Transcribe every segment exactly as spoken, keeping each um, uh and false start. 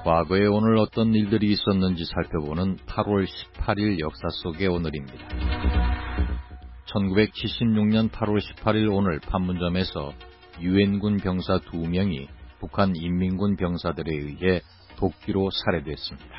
과거에 오늘 어떤 일들이 있었는지 살펴보는 팔월 십팔일 역사 속의 오늘입니다. 천구백칠십육년 팔월 십팔일 오늘 판문점에서 유엔군 병사 두 명이 북한 인민군 병사들에 의해 도끼로 살해됐습니다.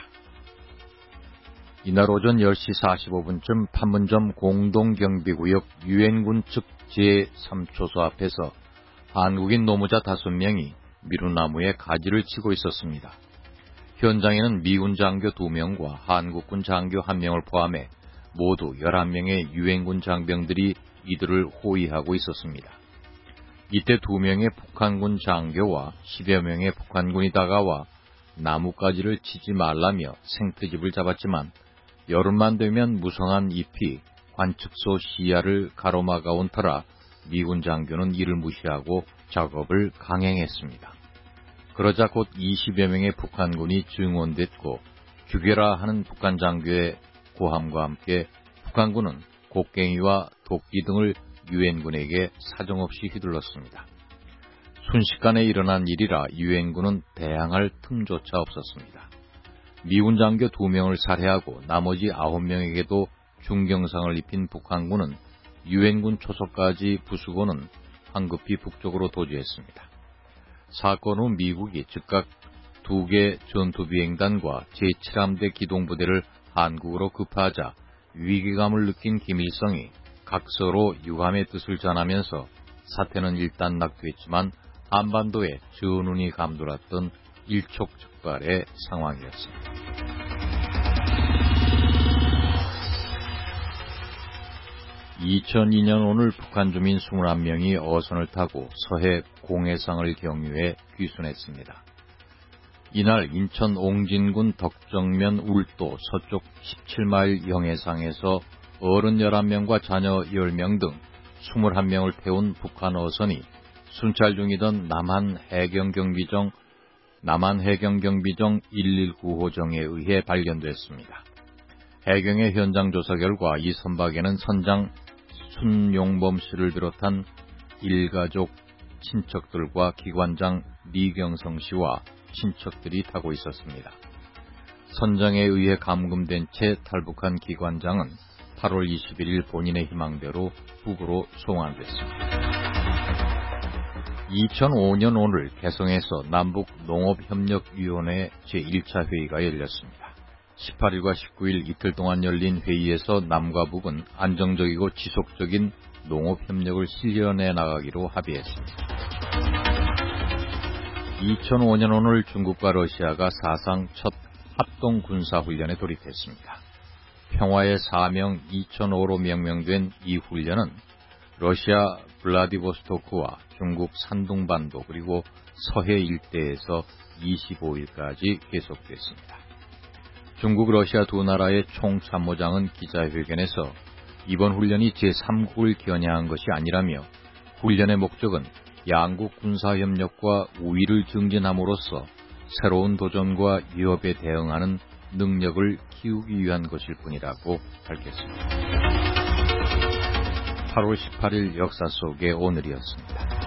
이날 오전 열시 사십오분쯤 판문점 공동경비구역 유엔군 측 제삼 초소 앞에서 한국인 노무자 다섯 명이 미루나무에 가지를 치고 있었습니다. 현장에는 미군 장교 두 명과 한국군 장교 한 명을 포함해 모두 열한 명의 유엔군 장병들이 이들을 호위하고 있었습니다. 이때 두 명의 북한군 장교와 십여 명의 북한군이 다가와 나뭇가지를 치지 말라며 생트집을 잡았지만 여름만 되면 무성한 잎이 관측소 시야를 가로막아온 터라 미군 장교는 이를 무시하고 작업을 강행했습니다. 그러자 곧 이십여 명의 북한군이 증원됐고 죽여라 하는 북한 장교의 고함과 함께 북한군은 곡괭이와 도끼 등을 유엔군에게 사정없이 휘둘렀습니다. 순식간에 일어난 일이라 유엔군은 대항할 틈조차 없었습니다. 미군 장교 두 명을 살해하고 나머지 아홉 명에게도 중경상을 입힌 북한군은 유엔군 초소까지 부수고는 황급히 북쪽으로 도주했습니다. 사건 후 미국이 즉각 두 개 전투비행단과 제칠 함대 기동부대를 한국으로 급파하자 위기감을 느낀 김일성이 각서로 유감의 뜻을 전하면서 사태는 일단 낙두했지만 한반도에 전운이 감돌았던 일촉즉발의 상황이었습니다. 이천이년 오늘 북한 주민 이십일 명이 어선을 타고 서해 공해상을 경유해 귀순했습니다. 이날 인천 옹진군 덕정면 울도 서쪽 십칠 마일 영해상에서 어른 열한 명과 자녀 열 명 등 이십일 명을 태운 북한 어선이 순찰 중이던 남한해경경비정 남한해경경비정 일일구호정에 의해 발견됐습니다. 해경의 현장 조사 결과 이 선박에는 선장 순용범 씨를 비롯한 일가족 친척들과 기관장 리경성 씨와 친척들이 타고 있었습니다. 선장에 의해 감금된 채 탈북한 기관장은 팔월 이십일일 본인의 희망대로 북으로 송환됐습니다. 이천오년 오늘 개성에서 남북농업협력위원회 제일 차 회의가 열렸습니다. 십팔일과 십구일 이틀 동안 열린 회의에서 남과 북은 안정적이고 지속적인 농업협력을 실현해 나가기로 합의했습니다. 이천오년 오늘 중국과 러시아가 사상 첫 합동군사훈련에 돌입했습니다. 평화의 사명 이천오로 명명된 이 훈련은 러시아 블라디보스토크와 중국 산둥반도 그리고 서해 일대에서 이십오일까지 계속됐습니다. 중국, 러시아 두 나라의 총참모장은 기자회견에서 이번 훈련이 제삼국을 겨냥한 것이 아니라며 훈련의 목적은 양국 군사협력과 우위를 증진함으로써 새로운 도전과 위협에 대응하는 능력을 키우기 위한 것일 뿐이라고 밝혔습니다. 팔월 십팔일 역사 속의 오늘이었습니다.